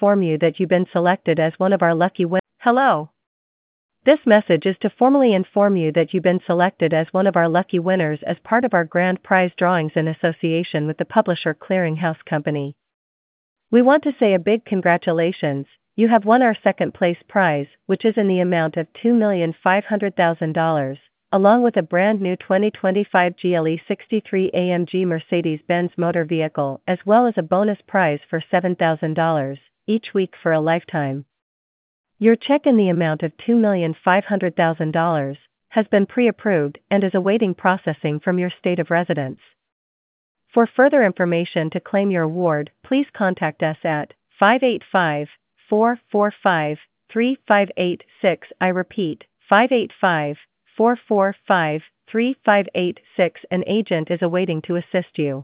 inform you that you've been selected as one of our lucky winners. Hello. This message is to formally inform you that you've been selected as one of our lucky winners as part of our grand prize drawings in association with the Publisher Clearing House Company. We want to say a big congratulations. You have won our second place prize, which is in the amount of $2,500,000, along with a brand new 2025 GLE 63 AMG Mercedes-Benz motor vehicle, as well as a bonus prize for $7,000 each week for a lifetime. Your check in the amount of $2,500,000 has been pre-approved and is awaiting processing from your state of residence. For further information to claim your award, please contact us at 585-445-3586. I repeat, 585-445-3586. An agent is awaiting to assist you.